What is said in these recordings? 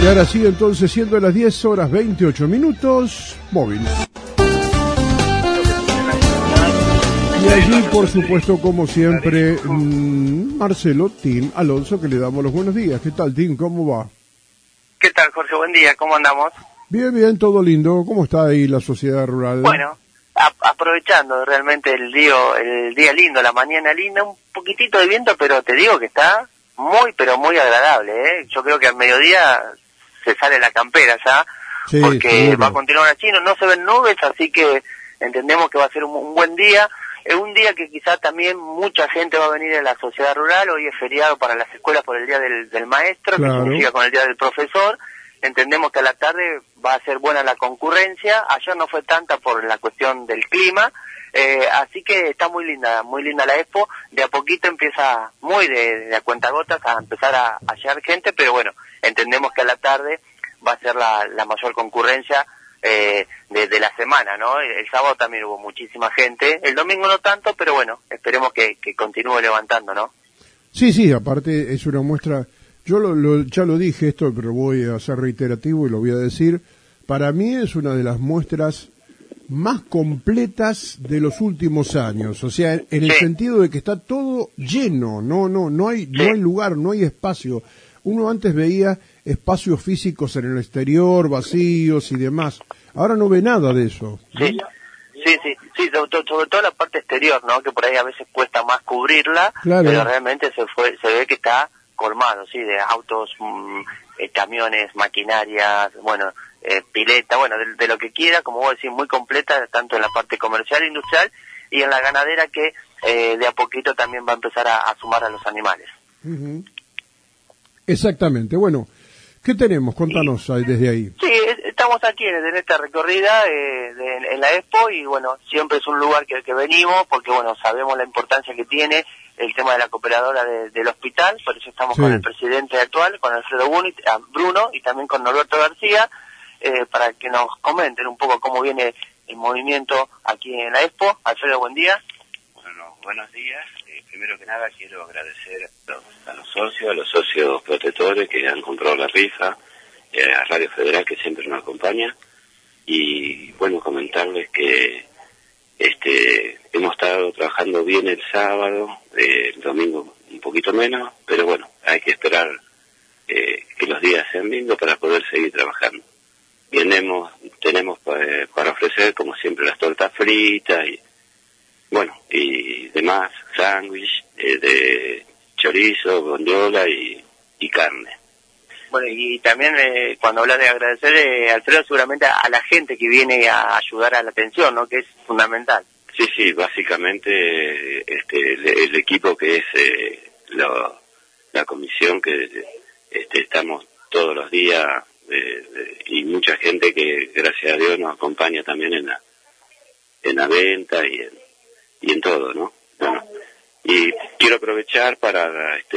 Y ahora sí, entonces, siendo las 10 horas 28 minutos, móvil. Y allí, por supuesto, como siempre, Marcelo Tim Alonso, que le damos los buenos días. ¿Qué tal, Tim? ¿Cómo va? ¿Qué tal, Jorge? Buen día. ¿Cómo andamos? Bien, bien, todo lindo. ¿Cómo está ahí la sociedad rural? Bueno, aprovechando realmente el día lindo, la mañana linda, un poquitito de viento, pero te digo que está muy, pero muy agradable, ¿eh? Yo creo que al mediodía se sale la campera ya, sí, porque seguro. Va a continuar así, no se ven nubes, así que entendemos que va a ser un buen día. Es un día que quizás también mucha gente va a venir a la sociedad rural. Hoy es feriado para las escuelas por el Día del Maestro, claro, que significa con el Día del Profesor. Entendemos que a la tarde va a ser buena la concurrencia. Ayer no fue tanta por la cuestión del clima, así que está muy linda la expo. De a poquito empieza muy de a cuentagotas a empezar a llegar gente, pero bueno, entendemos que a la tarde va a ser la mayor concurrencia de la semana, ¿no? El sábado también hubo muchísima gente, el domingo no tanto, pero bueno, esperemos que continúe levantando, ¿no? Sí, aparte es una muestra, yo ya lo dije esto, pero voy a ser reiterativo y lo voy a decir, para mí es una de las muestras más completas de los últimos años, o sea, en el sentido de que está todo lleno, no hay lugar, no hay espacio. Uno antes veía espacios físicos en el exterior, vacíos y demás. Ahora no ve nada de eso. Sí, sobre todo la parte exterior, ¿no? Que por ahí a veces cuesta más cubrirla, claro, pero realmente se ve que está colmado, sí, de autos, camiones, maquinarias, bueno, pileta, bueno, de lo que quiera, como vos decís, muy completa, tanto en la parte comercial, industrial, y en la ganadera que de a poquito también va a empezar a sumar a los animales. Uh-huh. Exactamente. Bueno, ¿qué tenemos? Contanos desde ahí. Sí, estamos aquí en esta recorrida en la expo y bueno, siempre es un lugar que venimos porque bueno, sabemos la importancia que tiene el tema de la cooperadora del hospital, por eso estamos con el presidente actual, con Alfredo Bruno y también con Norberto García, para que nos comenten un poco cómo viene el movimiento aquí en la expo. Alfredo, buen día. Bueno, buenos días. Primero que nada quiero agradecer a los socios protectores que han comprado la rifa, a Radio Federal que siempre nos acompaña y bueno, comentarles que hemos estado trabajando bien el sábado, el domingo un poquito menos, pero bueno, hay que esperar que los días sean lindos para poder seguir trabajando. Tenemos para ofrecer como siempre las tortas fritas y bueno, y demás, sándwich, de chorizo, bondiola y carne. Bueno, y también cuando hablas de agradecer, Alfredo, seguramente a la gente que viene a ayudar a la atención, ¿no? Que es fundamental. Sí, básicamente el equipo que es la comisión que estamos todos los días y mucha gente que gracias a Dios nos acompaña también en la venta y en todo, ¿no? Bueno, y quiero aprovechar para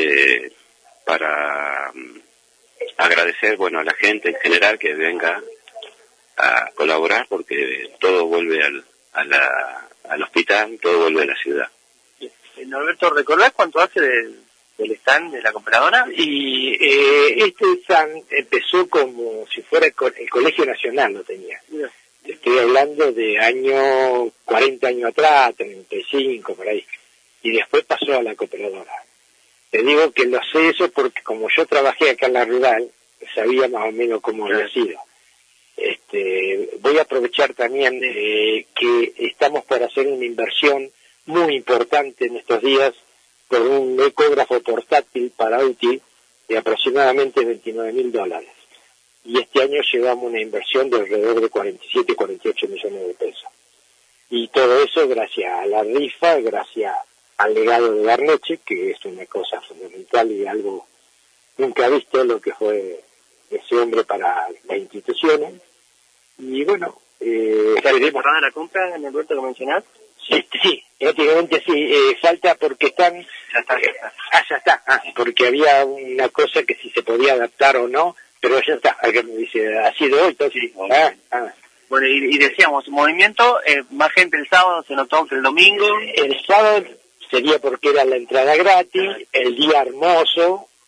agradecer, bueno, a la gente en general que venga a colaborar porque todo vuelve al hospital, todo vuelve a la ciudad. Norberto, ¿recordás cuánto hace del stand de la cooperadora? Y este stand empezó como si fuera el Colegio Nacional, lo tenía. Estoy hablando de 40 años atrás, 35, por ahí. Y después pasó a la cooperadora. Te digo que lo sé eso porque como yo trabajé acá en la rural, sabía más o menos cómo había sido. Voy a aprovechar también que estamos por hacer una inversión muy importante en estos días por un ecógrafo portátil para UTI de aproximadamente $29.000. Y este año llevamos una inversión de alrededor de 47, 48 millones de pesos. Y todo eso gracias a la rifa, gracias al legado de Barneche, que es una cosa fundamental y algo nunca visto lo que fue ese hombre para las instituciones. Y bueno, ¿está importante la compra, Norberto, que mencionás? Sí, prácticamente sí. Falta porque están... Ya está. Porque había una cosa que si se podía adaptar o no, pero ya está. Acá me dice, ha sido hoy, entonces... Sí. Bueno, y decíamos, movimiento, más gente el sábado, se notó que el domingo... El sábado sería porque era la entrada gratis, el día hermoso,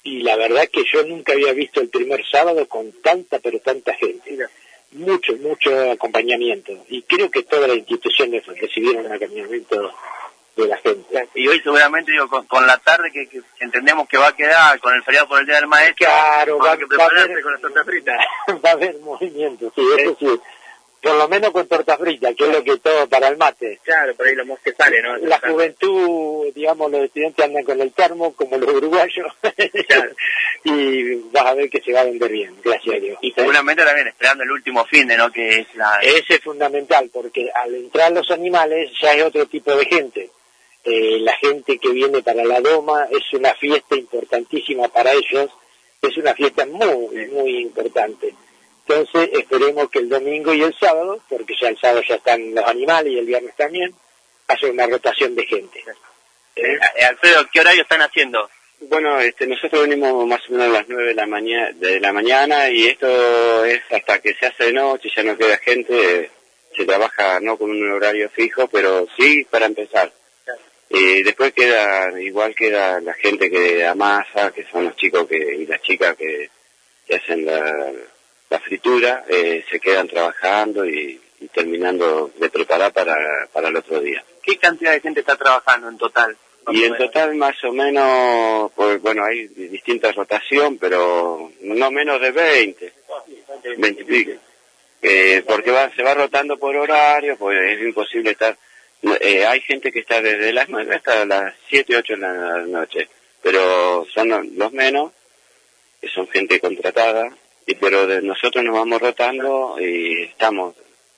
y la verdad que yo nunca había visto el primer sábado con tanta, pero tanta gente. Mucho acompañamiento. Y creo que todas las instituciones recibieron el acompañamiento de la gente. Y hoy seguramente, digo, con la tarde que entendemos que va a quedar, con el feriado por el Día del Maestro, claro, va a haber, con la torta frita. Va a haber movimiento, sí, eso sí. Por lo menos con torta frita, que es lo que todo para el mate. Claro, por ahí lo más que sale, ¿no? La juventud, digamos, los estudiantes andan con el termo, como los uruguayos, claro. Y vas a ver que se va a vender bien, gracias a Dios. Y seguramente también esperando el último fin de, ¿no? Que es Ese es fundamental, porque al entrar los animales ya es otro tipo de gente. La gente que viene para la doma es una fiesta importantísima para ellos, es una fiesta muy importante. Entonces esperemos que el domingo y el sábado, porque ya el sábado ya están los animales y el viernes también, haya una rotación de gente. Alfredo, ¿qué horario están haciendo? Bueno, nosotros venimos más o menos a las 9 de la mañana y esto es hasta que se hace de noche, ya no queda gente, se trabaja no con un horario fijo, pero sí para empezar. Después queda la gente que amasa, que son los chicos y las chicas que hacen la fritura, se quedan trabajando y terminando de preparar para el otro día. ¿Qué cantidad de gente está trabajando en total? Y en total más o menos, pues bueno, hay distintas rotación, pero no menos de 20 y pico. Porque se va rotando por horario, pues es imposible estar. Hay gente que está desde las 9 hasta las 7, 8 de la noche, pero son los menos, que son gente contratada, pero nosotros nos vamos rotando y estamos,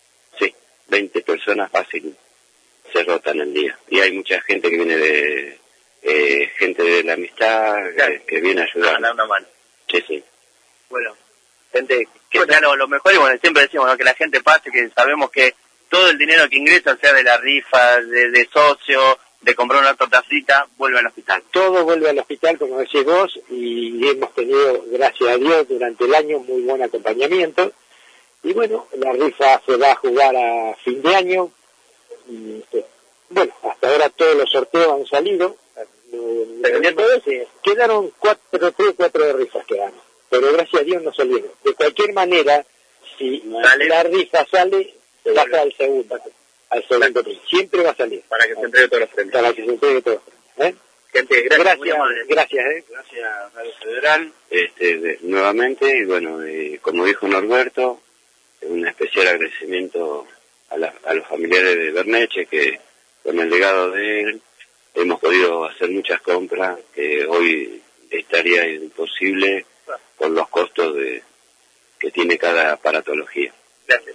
20 personas fácil se rotan el día. Y hay mucha gente que viene gente de la amistad, que viene a ayudar. A dar una mano. Sí. Bueno, gente que sea lo mejor, y bueno, siempre decimos, ¿no? Que la gente pase, que sabemos que todo el dinero que ingresa, sea de la rifa, de socio, de comprar una torta frita, vuelve al hospital. Todo vuelve al hospital, como decís vos, y hemos tenido, gracias a Dios, durante el año muy buen acompañamiento. Y bueno, la rifa se va a jugar a fin de año. Y, bueno, hasta ahora todos los sorteos han salido. Quedaron 4 rifas quedaron, pero gracias a Dios no salieron. De cualquier manera, si la rifa sale, pasa al segundo premio. Siempre va a salir. Para que se entregue todos los premios. Para que se entregue todos los premios. Gente, gracias. Gracias, Radio Federal, nuevamente, y bueno, como dijo Norberto, un especial agradecimiento a los familiares de Berneche, que con el legado de él hemos podido hacer muchas compras que hoy estaría imposible por los costos que tiene cada aparatología. Gracias.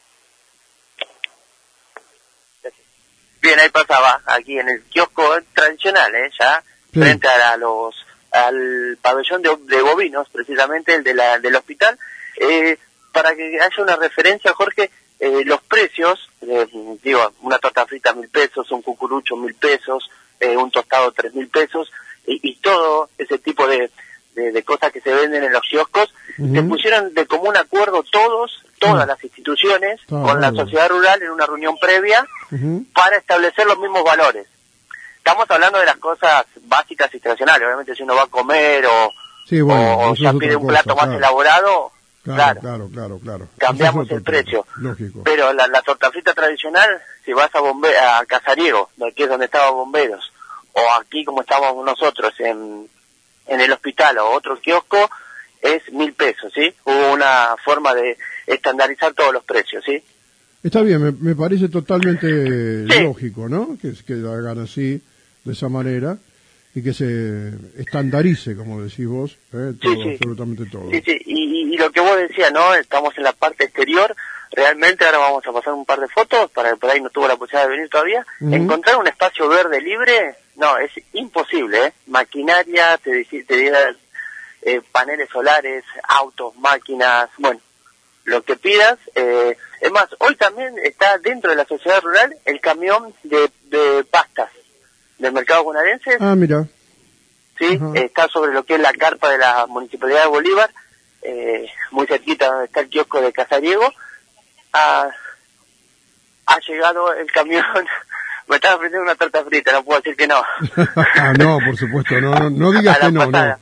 Bien, ahí pasaba, aquí en el kiosco tradicional, ya, sí, frente al pabellón de bovinos, precisamente el del hospital, para que haya una referencia, Jorge, los precios, digo, una torta frita 1.000 pesos, un cucurucho 1.000 pesos, un tostado 3.000 pesos, y todo ese tipo de cosas que se venden en los kioscos, se pusieron de común acuerdo todas las instituciones, con la sociedad rural en una reunión previa, para establecer los mismos valores. Estamos hablando de las cosas básicas y tradicionales, obviamente si uno va a comer o ya pide un plato más elaborado, claro, cambiamos el precio. Lógico. Pero la torta frita tradicional, si vas a Casariego, que es donde estaban bomberos, o aquí como estábamos nosotros en el hospital o otro kiosco, es 1.000 pesos, ¿sí? Hubo una forma de estandarizar todos los precios, ¿sí? Está bien, me parece totalmente lógico, ¿no? Que hagan así, de esa manera, y que se estandarice, como decís vos, todo, absolutamente todo. Sí, y lo que vos decías, ¿no? Estamos en la parte exterior, realmente ahora vamos a pasar un par de fotos, para que por ahí no tuvo la posibilidad de venir todavía. Encontrar un espacio verde libre, no, es imposible, Maquinaria, te dirá, paneles solares, autos, máquinas, bueno, lo que pidas. Es más, hoy también está dentro de la sociedad rural el camión de pastas del mercado bonaerense. Ah, mira. Sí, está sobre lo que es la carpa de la Municipalidad de Bolívar, muy cerquita donde está el kiosco de Casariego. Ha llegado el camión. Me estaba ofreciendo una torta frita, no puedo decir que no. No, por supuesto, no digas que no.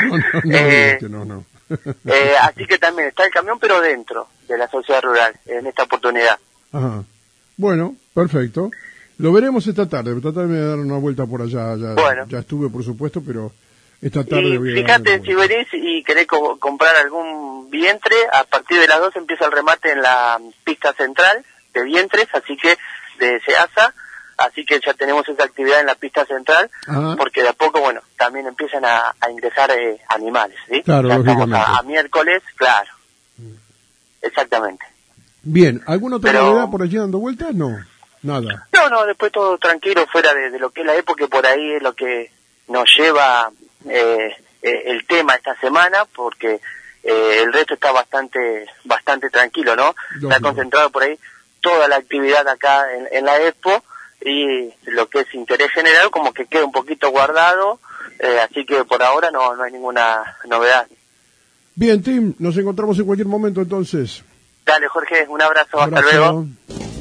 No. Así que también está el camión, pero dentro de la sociedad rural, en esta oportunidad. Ajá. Bueno, perfecto. Lo veremos esta tarde. Tratarme de dar una vuelta por allá. Bueno. Ya estuve, por supuesto, pero esta tarde Y voy a fíjate, si venís y querés comprar algún vientre, a partir de las 2 empieza el remate en la pista central de vientres, así que de SEASA, así que ya tenemos esa actividad en la pista central, Ajá. porque de a poco, bueno, también empiezan a ingresar animales, ¿sí? Claro, ya estamos lógicamente. a miércoles, claro. Exactamente. Bien, ¿alguna otra Pero- novedad por allí dando vueltas? No, nada. No, después todo tranquilo, fuera de lo que es la época, por ahí es lo que nos lleva el tema esta semana, porque el resto está bastante tranquilo, ¿no? Lógico. Está concentrado por ahí toda la actividad acá en la Expo, y lo que es interés general como que queda un poquito guardado, así que por ahora no hay ninguna novedad. Bien, Tim, nos encontramos en cualquier momento entonces. Dale, Jorge, un abrazo. Hasta Abrazo. luego.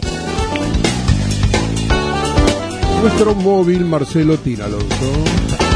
Nuestro móvil Marcelo Tina Alonso.